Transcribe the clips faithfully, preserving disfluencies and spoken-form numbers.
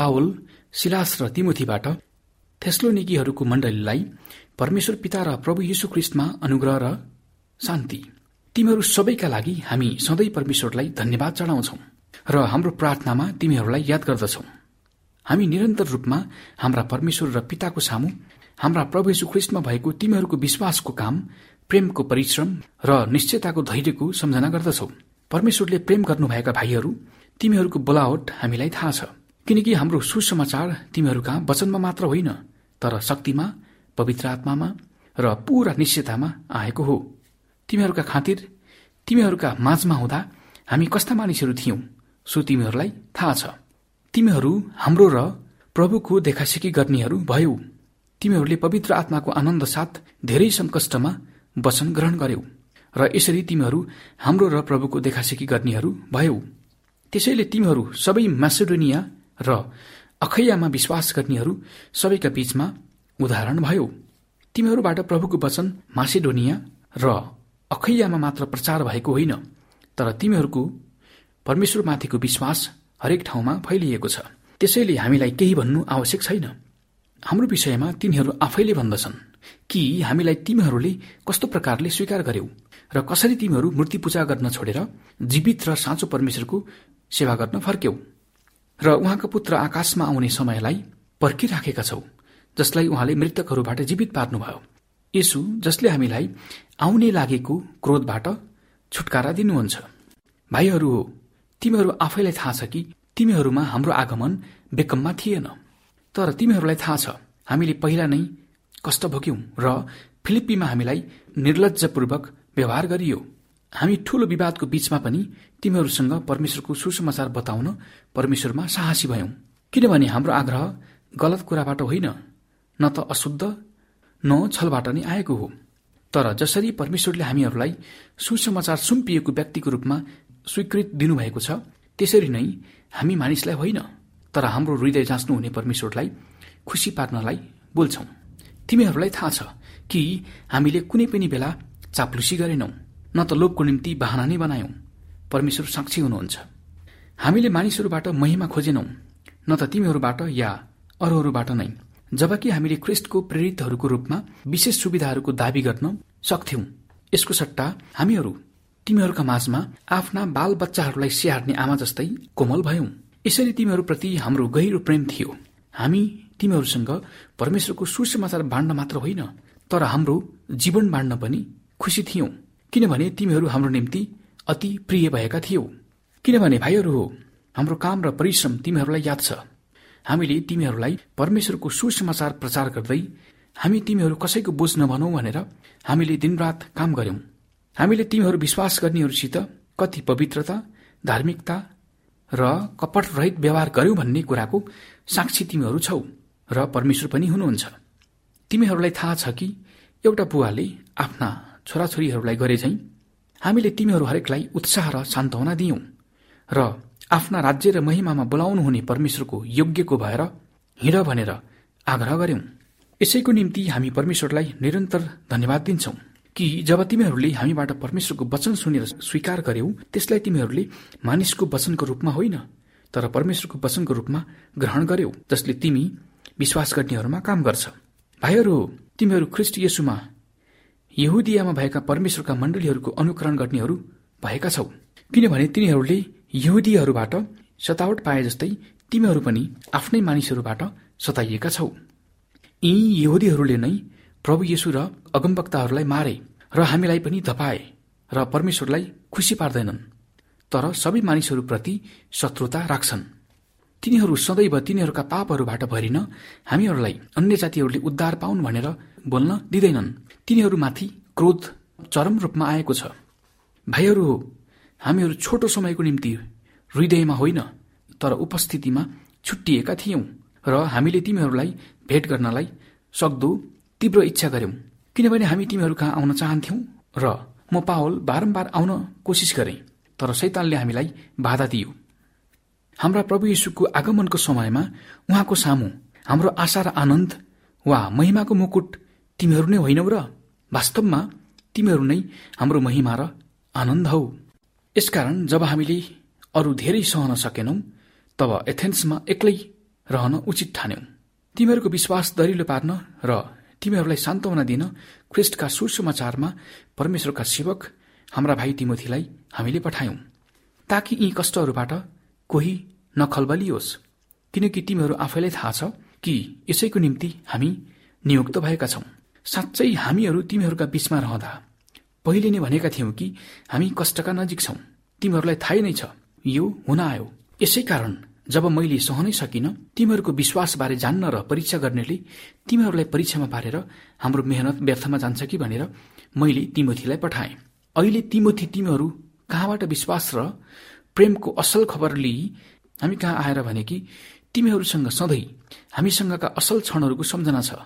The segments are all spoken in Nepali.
पावल, सिलास र तिमोथीबाट थेस्लोनिकीहरूको मण्डलीलाई परमेश्वर पिता र प्रभु यीशु ख्रीष्टमा अनुग्रह र शान्ति। तिमीहरू सबैका लागि हामी सधैँ परमेश्वरलाई धन्यवाद चढाउँछौं र हाम्रो प्रार्थनामा तिमीहरूलाई याद गर्दछौं। हामी निरन्तर रूपमा हाम्रा परमेश्वर र पिताको सामु हाम्रा प्रभु यीशु ख्रीष्टमा भएको तिमीहरूको विश्वासको काम, प्रेमको परिश्रम र निश्चयताको धैर्यको सम्झना गर्दछौ। परमेश्वरले प्रेम गर्नुभएका भाइहरू, तिमीहरूको बोलावट हामीलाई थाहा छ, किनकि हाम्रो सुसमाचार तिमीहरू कहाँ वचनमा मात्र होइन, तर शक्तिमा, पवित्र आत्मामा र पूरा निश्चयतामा आएको हो। तिमीहरूका खातिर तिमीहरूका माझमा हुँदा हामी कस्ता मानिसहरू थियौं सो तिमीहरूलाई थाहा छ। तिमीहरू हाम्रो र प्रभुको देखासेखी गर्नेहरू भयौ। तिमीहरूले पवित्र आत्माको आनन्द साथ धेरै सङ्कष्टमा वचन ग्रहण गर्यौ र यसरी तिमीहरू हाम्रो र प्रभुको देखासेखी गर्नेहरू भयौ। त्यसैले तिमीहरू सबै मासेडोनिया र अखैयामा विश्वास गर्नेहरू सबैका बीचमा उदाहरण भयो। तिमीहरूबाट प्रभुको वचन मासेडोनिया र अखैयामा मात्र प्रचार भएको होइन, तर तिमीहरूको परमेश्वरमाथिको विश्वास हरेक ठाउँमा फैलिएको छ। त्यसैले हामीलाई केही भन्नु आवश्यक छैन। हाम्रो विषयमा तिनीहरू आफैले भन्दछन् कि हामीलाई तिमीहरूले कस्तो प्रकारले स्वीकार गर्यौ र कसरी तिमीहरू मूर्ति पूजा गर्न छोडेर जीवित र साँचो परमेश्वरको सेवा गर्न फर्क्यौ र उहाँको पुत्र आकाशमा आउने समयलाई पर्खिराखेका छौ, जसलाई उहाँले मृतकहरूबाट जीवित पार्नुभयो। यसु जसले हामीलाई आउने लागेको क्रोधबाट छुटकारा दिनुहुन्छ। भाइहरू हो, तिमीहरू आफैलाई थाहा छ कि तिमीहरूमा हाम्रो आगमन बेकममा थिएन, तर तिमीहरूलाई थाहा छ हामीले पहिला नै कष्ट भोग्यौं र फिलिप्पीमा हामीलाई निर्लज्जपूर्वक व्यवहार गरियो। हामी ठूलो विवादको बीचमा पनि तिमीहरूसँग परमेश्वरको सुसमाचार बताउन परमेश्वरमा साहसी भयौं, किनभने हाम्रो आग्रह गलत कुराबाट होइन, न त अशुद्ध न छलबाट नै आएको हो। तर जसरी परमेश्वरले हामीहरूलाई सुसमाचार सुम्पिएको व्यक्तिको रूपमा स्वीकृत दिनुभएको छ, त्यसरी नै हामी मानिसलाई होइन, तर हाम्रो हृदय जाँच्नुहुने परमेश्वरलाई खुसी पार्नलाई बोल्छौं। तिमीहरूलाई थाहा छ कि हामीले कुनै पनि बेला चाप्लुसी गरेनौं, न त लोभको निम्ति बहाना नै बनायौं। परमेश्वर साक्षी हुनुहुन्छ। हामीले मानिसहरूबाट महिमा खोजेनौं, न त तिमीहरूबाट या अरूहरूबाट नै, जबकि हामीले ख्रीष्टको प्रेरितहरूको रूपमा विशेष सुविधाहरूको दावी गर्न सक्थ्यौं। यसको सट्टा हामीहरू तिमीहरूका माझमा आफ्ना बाल बच्चाहरूलाई स्याहार्ने आमा जस्तै कोमल भयौं। यसरी तिमीहरूप्रति हाम्रो गहिरो प्रेम थियो। हामी तिमीहरूसँग परमेश्वरको सुसमाचार बाँड्न मात्र होइन, तर हाम्रो जीवन बाँड्न पनि खुसी थियौं, किनभने तिमीहरू हाम्रो निम्ति अति प्रिय भएका थियौ। किनभने भाइहरू हो, हाम्रो काम र परिश्रम तिमीहरूलाई याद छ। हामीले तिमीहरूलाई परमेश्वरको सुसमाचार प्रचार गर्दै हामी तिमीहरू कसैको बोझ नबनौं भनेर हामीले दिनरात काम गर्यौं। हामीले तिमीहरू विश्वास गर्नेहरूसित कति पवित्रता, धार्मिकता र कपट रहित व्यवहार गर्यौं भन्ने कुराको साक्षी तिमीहरू छौ र परमेश्वर पनि हुनुहुन्छ। तिमीहरूलाई थाहा छ कि एउटा बुवाले आफ्ना छोराछोरीहरूलाई गरे झैं हामीले तिमीहरू हरेकलाई उत्साह र सान्त्वना दियौं र आफ्ना राज्य र महिमामा बोलाउनु हुने परमेश्वरको योग्यको भएर हिँड भनेर आग्रह गर्यौं। यसैको निम्ति हामी परमेश्वरलाई निरन्तर धन्यवाद दिन्छौं कि जब तिमीहरूले हामीबाट परमेश्वरको वचन सुनेर स्वीकार गर्यौ, त्यसलाई तिमीहरूले मानिसको वचनको रूपमा होइन, तर परमेश्वरको वचनको रूपमा ग्रहण गर्यौ, जसले तिमी विश्वास गर्नेहरूमा काम गर्छ। भाइहरू हो, तिमीहरू ख्रीष्ट येशूमा यहुदियामा भएका परमेश्वरका मण्डलीहरूको अनुकरण गर्नेहरू भएका छौ, किनभने तिनीहरूले यहुदीहरूबाट सतावट पाए जस्तै तिमीहरू पनि आफ्नै मानिसहरूबाट सताइएका छौ। यी यहुदीहरूले नै प्रभु येशू र अगमवक्ताहरूलाई मारे र हामीलाई पनि धपाए र परमेश्वरलाई खुसी पार्दैनन्, तर सबै मानिसहरूप्रति शत्रुता राख्छन्। तिनीहरू सदैव तिनीहरूका पापहरूबाट भरिन हामीहरूलाई अन्य जातिहरूले उद्धार पाउन् भनेर बोल्न दिँदैनन्। तिनीहरूमाथि क्रोध चरम रूपमा आएको छ। भाइहरू हो, हामीहरू छोटो समयको निम्ति हृदयमा होइन, तर उपस्थितिमा छुट्टिएका थियौं र हामीले तिमीहरूलाई भेट गर्नलाई सक्दो तीव्र इच्छा गर्यौं, किनभने हामी तिमीहरू कहाँ आउन चाहन्थ्यौं र म पावल बारम्बार आउन कोसिस गरेँ, तर शैतानले हामीलाई बाधा दियो। हाम्रा प्रभु येशूको आगमनको समयमा उहाँको सामु हाम्रो आशा र आनन्द वा महिमाको मुकुट तिमीहरू नै होइनौ र? वास्तवमा तिमीहरू नै हाम्रो महिमा र आनन्द हौ। यसकारण जब हामीले अरू धेरै सहन सकेनौं, तब एथेन्समा एक्लै रहन उचित ठान्यौ। तिमीहरूको विश्वास दरिलो पार्न र तिमीहरूलाई सान्त्वना दिन ख्रिस्टका सुसमाचारमा परमेश्वरका सेवक हाम्रा भाइ तिमोथीलाई हामीले पठायौं, ताकि यी कष्टहरूबाट कोही नखलबलियोस्, किनकि तिमीहरू आफैलाई थाहा छ कि यसैको निम्ति हामी नियुक्त भएका छौं। साँच्चै हामीहरू तिमीहरूका बीचमा रहँदा पहिले नै भनेका थियौं कि हामी कष्टका नजिक छौं। तिमीहरूलाई थाहै नै छ यो हुन आयो। यसै कारण जब मैले सहनै सकिन तिमीहरूको विश्वासबारे जान्न र परीक्षा गर्नेले तिमीहरूलाई परीक्षामा पारेर हाम्रो मेहनत व्यर्थमा जान्छ कि भनेर मैले तिमोथीलाई पठाएँ। अहिले तिमोथी तिमीहरू कहाँबाट विश्वास र प्रेमको असल खबर लिई हामी कहाँ आएर भने कि तिमीहरूसँग सधैँ हामीसँगका असल क्षणहरूको सम्झना छ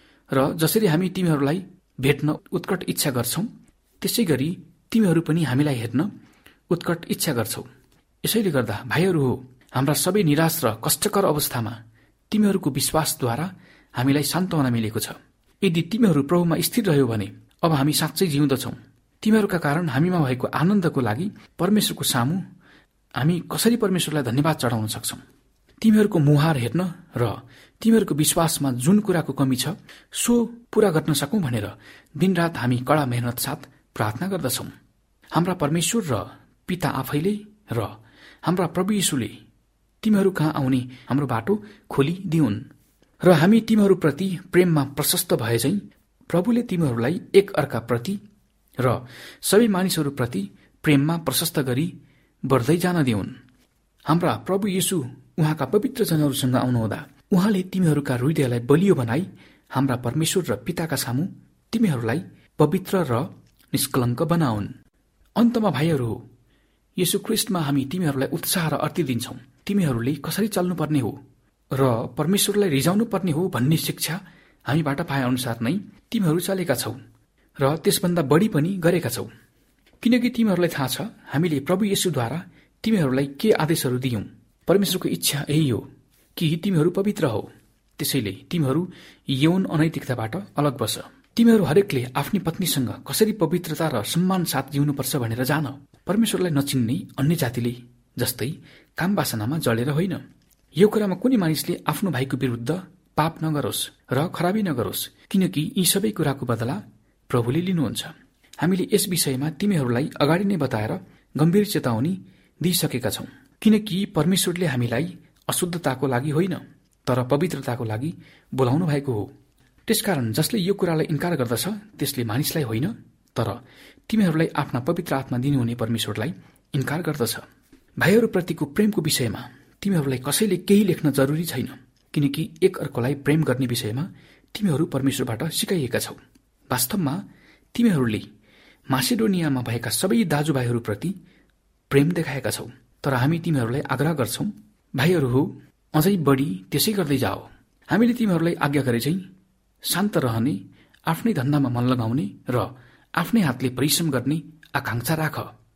र जसरी हामी तिमीहरूलाई भेट्न उत्कट इच्छा गर्छौं त्यसै गरी तिमीहरू पनि हामीलाई हेर्न उत्कट इच्छा गर्छौ। यसैले गर्दा भाइहरू हो, हाम्रा सबै निराश र कष्टकर अवस्थामा तिमीहरूको विश्वासद्वारा हामीलाई सान्त्वना मिलेको छ। यदि तिमीहरू प्रभुमा स्थिर रह्यो भने अब हामी साँच्चै जिउँदछौ। तिमीहरूका कारण हामीमा भएको आनन्दको लागि परमेश्वरको सामु हामी कसरी परमेश्वरलाई धन्यवाद चढाउन सक्छौं। तिमीहरूको मुहार हेर्न र तिमीहरूको विश्वासमा जुन कुराको कमी छ सो पूरा गर्न सकौं भनेर दिनरात हामी कड़ा मेहनत साथ प्रार्थना गर्दछौं। हाम्रा परमेश्वर र पिता आफैले र हाम्रा प्रभु यीशुले तिमीहरू कहाँ आउने हाम्रो बाटो खोलिदिउन् र हामी तिमीहरूप्रति प्रेममा प्रशस्त भएझै प्रभुले तिमीहरूलाई एक अर्का प्रति र सबै मानिसहरूप्रति प्रेममा प्रशस्त गरी बढ्दै जान दिउन्। हाम्रा प्रभु येशू उहाँका पवित्र जनहरूसँग आउनुहुँदा उहाँले तिमीहरूका हृदयलाई बलियो बनाई हाम्रा परमेश्वर र पिताका सामु तिमीहरूलाई पवित्र र निष्कलङ्क बनाउन्। अन्तमा भाइहरू हो, येशू ख्रिस्टमा हामी तिमीहरूलाई उत्साह र अर्ती दिन्छौं। तिमीहरूले कसरी चल्नुपर्ने हो र परमेश्वरलाई रिझाउनु पर्ने हो भन्ने शिक्षा हामीबाट पाए अनुसार नै तिमीहरू चलेका छौ र त्यसभन्दा बढी पनि गरेका छौ, किनकि तिमीहरूलाई थाहा छ हामीले प्रभु येशूद्वारा तिमीहरूलाई के आदेशहरू दियौं। परमेश्वरको इच्छा यही हो कि तिमीहरू पवित्र हो। त्यसैले तिमीहरू यौन अनैतिकताबाट अलग बस। तिमीहरू हरेकले आफ्नी पत्नीसँग कसरी पवित्रता र सम्मान साथ जिउनुपर्छ भनेर जान। परमेश्वरलाई नचिन्ने अन्य जातिले जस्तै काम वासनामा जलेर होइन। यो कुरामा कुनै मानिसले आफ्नो भाइको विरुद्ध पाप नगरोस् र खराबी नगरोस्, किनकि यी सबै कुराको बदला प्रभुले लिनुहुन्छ। हामीले यस विषयमा तिमीहरूलाई अगाडि नै बताएर गम्भीर चेतावनी दिइसकेका छौं, किनकि परमेश्वरले हामीलाई अशुद्धताको लागि होइन तर पवित्रताको लागि बोलाउनु भएको हो। त्यसकारण जसले यो कुरालाई इन्कार गर्दछ त्यसले मानिसलाई होइन तर तिमीहरूलाई आफ्ना पवित्र आत्मा दिनुहुने परमेश्वरलाई इन्कार गर्दछ। भाइहरूप्रतिको प्रेमको विषयमा तिमीहरूलाई कसैले केही लेख्न जरुरी छैन, किनकि एक अर्कोलाई प्रेम गर्ने विषयमा तिमीहरू परमेश्वरबाट सिकाइएका छौ। वास्तवमा तिमीहरूले मासेडोनियामा भएका सबै दाजुभाइहरूप्रति प्रेम देखाएका छौ, तर हामी तिमीहरूलाई आग्रह गर्छौं, भाइहरू हो, अझै बढी त्यसै गर्दै जाओ। हामीले तिमीहरूलाई आज्ञा गरे चाहिँ शान्त रहने, आफ्नै धन्दामा मन लगाउने र आफ्नै हातले परिश्रम गर्ने आकांक्षा राख।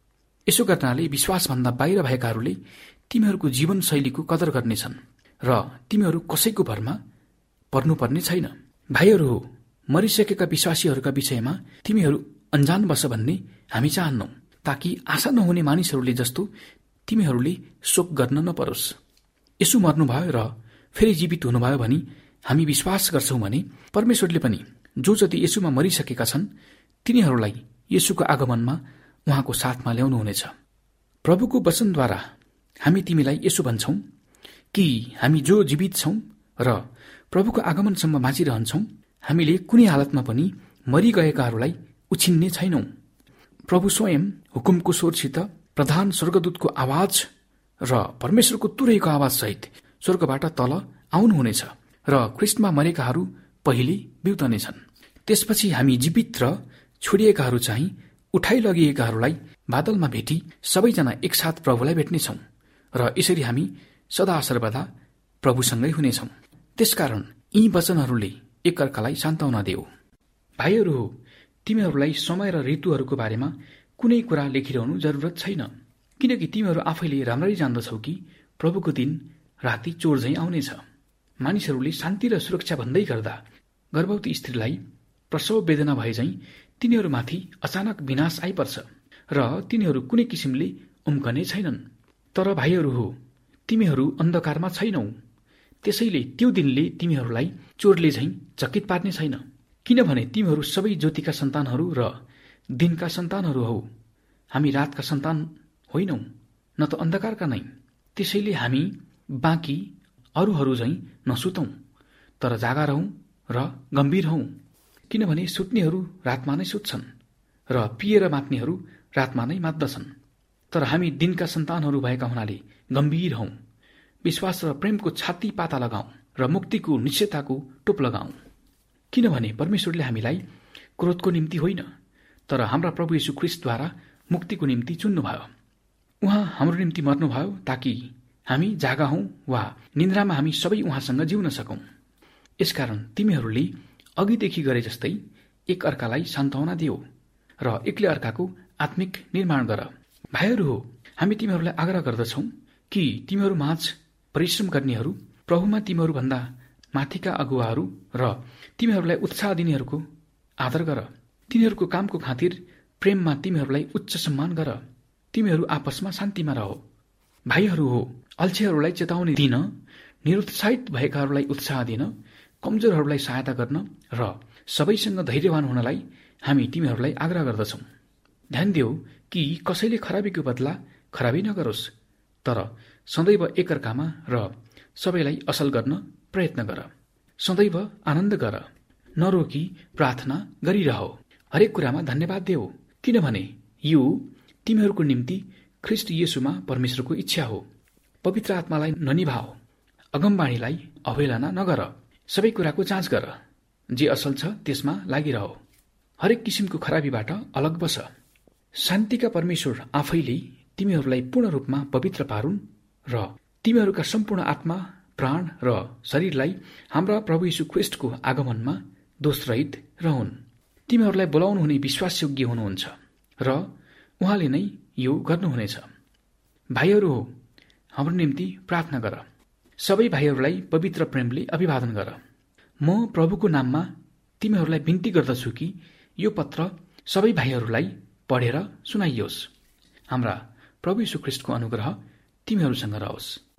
यसो गर्नाले विश्वासभन्दा बाहिर भएकाहरूले तिमीहरूको जीवनशैलीको कदर गर्नेछन् र तिमीहरू कसैको भरमा पर्नुपर्ने छैन। भाइहरू हो, मरिसकेका विश्वासीहरूका विषयमा तिमीहरू अन्जान बस भन्ने हामी चाहन्नौ, ताकि आशा नहुने मानिसहरूले जस्तो तिमीहरूले शोक गर्न नपरोस्। यसो मर्नुभयो र फेरि जीवित हुनुभयो भनी हामी विश्वास गर्छौं भने परमेश्वरले पनि जो जति यसुमा मरिसकेका छन् तिनीहरूलाई येशूको आगमनमा उहाँको साथमा ल्याउनुहुनेछ। प्रभुको वचनद्वारा हामी तिमीलाई यसो भन्छौं कि हामी जो जीवित छौं र प्रभुको आगमनसम्म बाँचिरहन्छौं, हामीले कुनै हालतमा पनि मरिगएकाहरूलाई उछिन्ने छैनौं। प्रभु स्वयं हुकुमको स्वरसित प्रधान स्वर्गदूतको आवाज र परमेश्वरको तुरैको आवाज सहित स्वर्गबाट तल आउनुहुनेछ र ख्रिस्टमा मरेकाहरू पहिले बिउतनेछन्। त्यसपछि हामी जीवित र छोडिएकाहरू चाहिँ उठाइ लगिएकाहरूलाई बादलमा भेटी सबैजना एकसाथ प्रभुलाई भेट्नेछौं र यसरी हामी सदा सर्वदा प्रभुसँगै हुनेछौं। त्यसकारण यी वचनहरूले एकअर्कालाई सान्त्वना देऊ। भाइहरू हो, तिमीहरूलाई समय र ऋतुहरूको बारेमा कुनै कुरा लेखिरहनु जरुरत छैन, किनकि तिमीहरू आफैले राम्ररी जान्दछौ कि प्रभुको दिन राति चोर झैं आउनेछ। मानिसहरूले शान्ति र सुरक्षा भन्दै गर्दा गर्भवती स्त्रीलाई प्रसव वेदना भए झैं तिनीहरूमाथि अचानक विनाश आइपर्छ र तिनीहरू कुनै किसिमले उम्कने छैनन्। तर भाइहरू हो, तिमीहरू अन्धकारमा छैनौ, त्यसैले त्यो दिनले तिमीहरूलाई चोरले झैं चकित पार्ने छैन, किनभने तिमीहरू सबै ज्योतिका सन्तानहरू र दिनका सन्तानहरू हौ। हामी रातका सन्तान होइनौ, न त अन्धकारका नै। त्यसैले हामी बाँकी अरूहरू झैं नसुतौं, तर जागा रहौं र गम्भीर हौं, किनभने सुत्नेहरू रातमा नै सुत्छन् र पिएर मात्नेहरू रातमा नै मात्दछन्। तर हामी दिनका सन्तानहरू भएका हुनाले गम्भीर हौं, विश्वास र प्रेमको छाती पाता लगाऊ र मुक्तिको निश्चयताको टोप लगाऊ। किनभने परमेश्वरले हामीलाई क्रोधको निम्ति होइन, तर हाम्रा प्रभु यीशु ख्रीष्टद्वारा मुक्तिको निम्ति चुन्नुभयो। उहाँ हाम्रो निम्ति मर्नुभयो ताकि हामी जागा हौं वा निन्द्रामा हामी सबै उहाँसँग जिउन सकौं। यसकारण तिमीहरूले अघिदेखि गरे जस्तै एक अर्कालाई सान्त्वना दियो र एकले अर्काको आत्मिक निर्माण गर। भाइहरू हो, हामी तिमीहरूलाई आग्रह गर्दछौं कि तिमीहरू माझ परिश्रम गर्नेहरू, प्रभुमा तिमीहरूभन्दा माथिका अगुवाहरू र तिमीहरूलाई उत्साह दिनेहरूको आदर गर। तिनीहरूको कामको खातिर प्रेममा तिमीहरूलाई उच्च सम्मान गर। तिमीहरू आपसमा शान्तिमा रह। भाइहरू हो, अल्छेहरूलाई चेतावनी दिन, निरुत्साहित भएकाहरूलाई उत्साह दिन, कमजोरहरूलाई सहायता गर्न र सबैसँग धैर्यवान हुनलाई हामी तिमीहरूलाई आग्रह गर्दछौं। ध्यान देऊ कि कसैले खराबीको बदला खराबी नगरोस्, तर सदैव एकअर्कामा र सबैलाई असल गर्न प्रयत्न गर। सदैव आनन्द गर, नरोकी प्रार्थना गरिरह। हरेक कुरामा धन्यवाद देऊ, किनभने यो तिमीहरूको निम्ति ख्रीष्ट येशूमा परमेश्वरको इच्छा हो। पवित्र आत्मालाई ननिभाओ, अगमबाणीलाई अवहेलना नगर, सबै कुराको जाँच गर, जे असल छ त्यसमा लागिरह। हरेक किसिमको खराबीबाट अलग बस। शान्तिका परमेश्वर आफैले तिमीहरूलाई पूर्ण रूपमा पवित्र पारुन् र तिमीहरूका सम्पूर्ण आत्मा, प्राण र शरीरलाई हाम्रा प्रभु यीशु ख्रीष्टको आगमनमा दोषरहित रहन्। तिमीहरूलाई बोलाउनु हुने विश्वासयोग्य हुनुहुन्छ र उहाँले नै यो गर्नुहुनेछ। भाइहरू हो, हाम्रो निम्ति प्रार्थना गर। सबै भाइहरूलाई पवित्र प्रेमले अभिवादन गर। म प्रभुको नाममा तिमीहरूलाई बिन्ती गर्दछु कि यो पत्र सबै भाइहरूलाई पढेर सुनाइयोस्। हाम्रा प्रभु यीशु ख्रीष्टको अनुग्रह तिमीहरूसँग रहोस्।